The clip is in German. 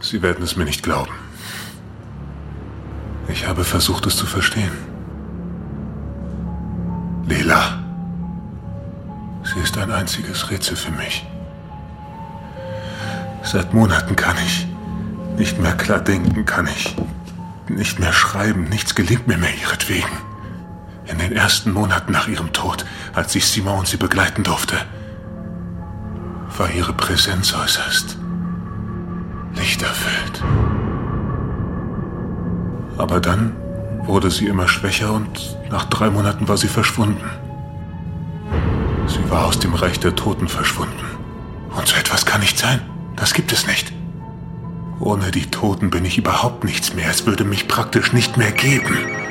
Sie werden es mir nicht glauben. Ich habe versucht, es zu verstehen. Leila. Sie ist ein einziges Rätsel für mich. Seit Monaten kann ich nicht mehr klar denken, kann ich nicht mehr schreiben. Nichts gelingt mir mehr ihretwegen. In den ersten Monaten nach ihrem Tod, als ich Simon und sie begleiten durfte, war ihre Präsenz äußerst lichterfüllt. Aber dann wurde sie immer schwächer und nach 3 Monaten war sie verschwunden. Sie war aus dem Reich der Toten verschwunden. Und so etwas kann nicht sein. Das gibt es nicht. Ohne die Toten bin ich überhaupt nichts mehr. Es würde mich praktisch nicht mehr geben.